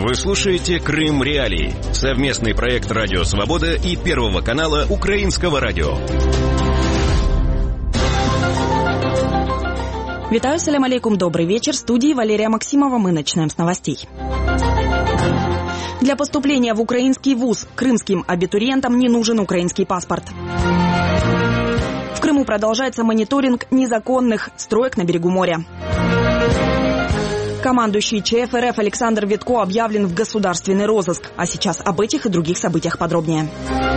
Вы слушаете «Крым Реалии» — совместный проект «Радио Свобода» и Первого канала Украинского радио. Витаю, салям алейкум, добрый вечер. В студии Валерия Максимова. Мы начинаем с новостей. Для поступления в украинский вуз крымским абитуриентам не нужен украинский паспорт. В Крыму продолжается мониторинг незаконных строек на берегу моря. Командующий ЧФ РФ Александр Витко объявлен в государственный розыск. А сейчас об этих и других событиях подробнее.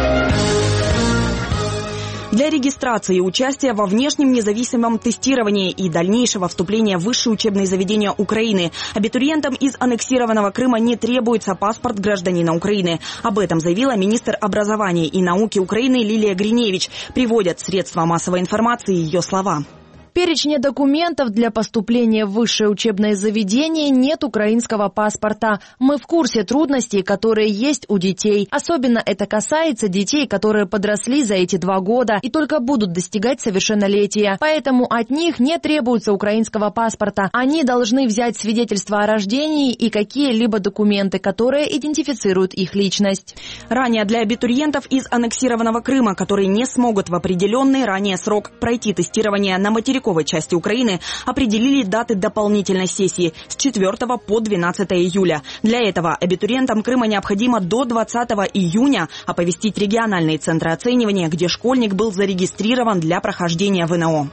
Для регистрации и участия во внешнем независимом тестировании и дальнейшего вступления в высшие учебные заведения Украины абитуриентам из аннексированного Крыма не требуется паспорт гражданина Украины. Об этом заявила министр образования и науки Украины Лилия Гриневич. Приводят средства массовой информации ее слова. В перечне документов для поступления в высшее учебное заведение нет украинского паспорта. Мы в курсе трудностей, которые есть у детей. Особенно это касается детей, которые подросли за эти 2 года и только будут достигать совершеннолетия. Поэтому от них не требуется украинского паспорта. Они должны взять свидетельство о рождении и какие-либо документы, которые идентифицируют их личность. Ранее для абитуриентов из аннексированного Крыма, которые не смогут в определенный ранее срок пройти тестирование на материковой части Украины, определили даты дополнительной сессии с 4 по 12 июля. Для этого абитуриентам Крыма необходимо до 20 июня оповестить региональные центры оценивания, где школьник был зарегистрирован для прохождения ВНО.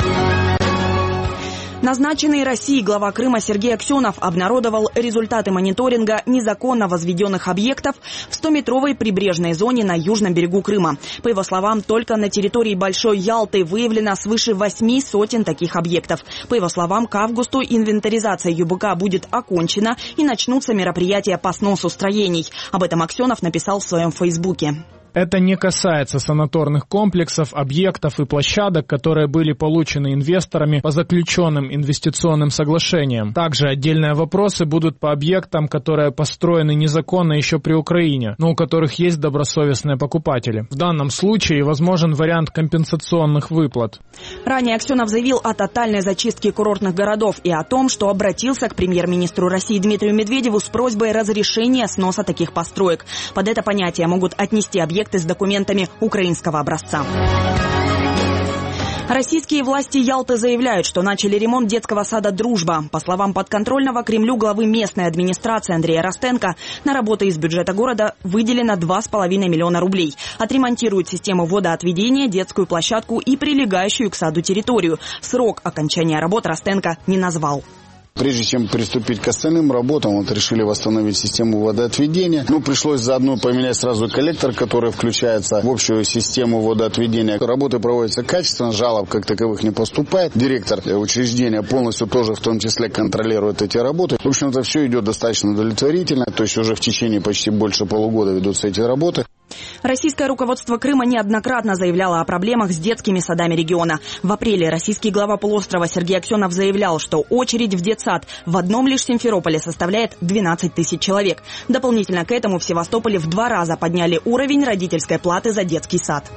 Назначенный Россией глава Крыма Сергей Аксенов обнародовал результаты мониторинга незаконно возведенных объектов в 100-метровой прибрежной зоне на южном берегу Крыма. По его словам, только на территории Большой Ялты выявлено свыше 8 сотен таких объектов. По его словам, к августу инвентаризация ЮБК будет окончена и начнутся мероприятия по сносу строений. Об этом Аксенов написал в своем фейсбуке. Это не касается санаторных комплексов, объектов и площадок, которые были получены инвесторами по заключенным инвестиционным соглашениям. Также отдельные вопросы будут по объектам, которые построены незаконно еще при Украине, но у которых есть добросовестные покупатели. В данном случае возможен вариант компенсационных выплат. Ранее Аксенов заявил о тотальной зачистке курортных городов и о том, что обратился к премьер-министру России Дмитрию Медведеву с просьбой разрешения сноса таких построек. Под это понятие могут отнести объекты с документами украинского образца. Российские власти Ялты заявляют, что начали ремонт детского сада «Дружба». По словам подконтрольного Кремлю главы местной администрации Андрея Ростенко, на работы из бюджета города выделено 2,5 миллиона рублей. Отремонтируют систему водоотведения, детскую площадку и прилегающую к саду территорию. Срок окончания работ Ростенко не назвал. Прежде чем приступить к остальным работам, решили восстановить систему водоотведения. Пришлось заодно поменять сразу коллектор, который включается в общую систему водоотведения. Работы проводятся качественно, жалоб как таковых не поступает. Директор учреждения полностью тоже в том числе контролирует эти работы. В общем-то, все идет достаточно удовлетворительно. То есть уже в течение почти больше полугода ведутся эти работы. Российское руководство Крыма неоднократно заявляло о проблемах с детскими садами региона. В апреле российский глава полуострова Сергей Аксенов заявлял, что очередь в детсад в одном лишь Симферополе составляет 12 тысяч человек. Дополнительно к этому в Севастополе в 2 раза подняли уровень родительской платы за детский сад.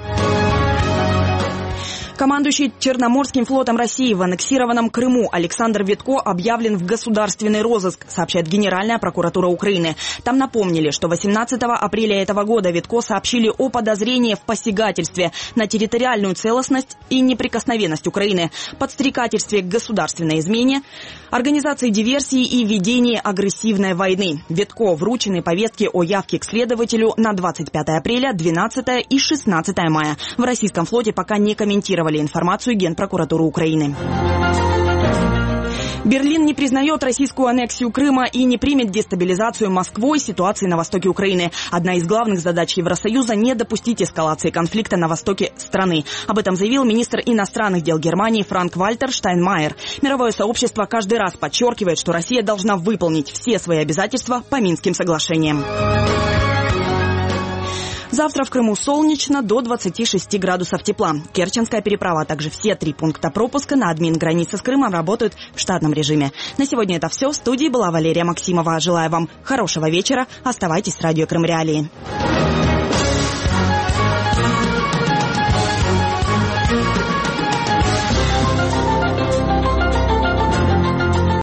Командующий Черноморским флотом России в аннексированном Крыму Александр Витко объявлен в государственный розыск, сообщает Генеральная прокуратура Украины. Там напомнили, что 18 апреля этого года Витко сообщили о подозрении в посягательстве на территориальную целостность и неприкосновенность Украины, подстрекательстве к государственной измене, организации диверсии и ведении агрессивной войны. Витко вручены повестки о явке к следователю на 25 апреля, 12 и 16 мая. В российском флоте пока не комментировали информацию Генпрокуратуры Украины. Берлин не признает российскую аннексию Крыма и не примет дестабилизацию Москвой ситуации на востоке Украины. Одна из главных задач Евросоюза – не допустить эскалации конфликта на востоке страны. Об этом заявил министр иностранных дел Германии Франк-Вальтер Штайнмайер. Мировое сообщество каждый раз подчеркивает, что Россия должна выполнить все свои обязательства по Минским соглашениям. Завтра в Крыму солнечно, до 26 градусов тепла. Керченская переправа, а также все 3 пункта пропуска на админ-границе с Крымом работают в штатном режиме. На сегодня это все. В студии была Валерия Максимова. Желаю вам хорошего вечера. Оставайтесь с радио Крым Реалии.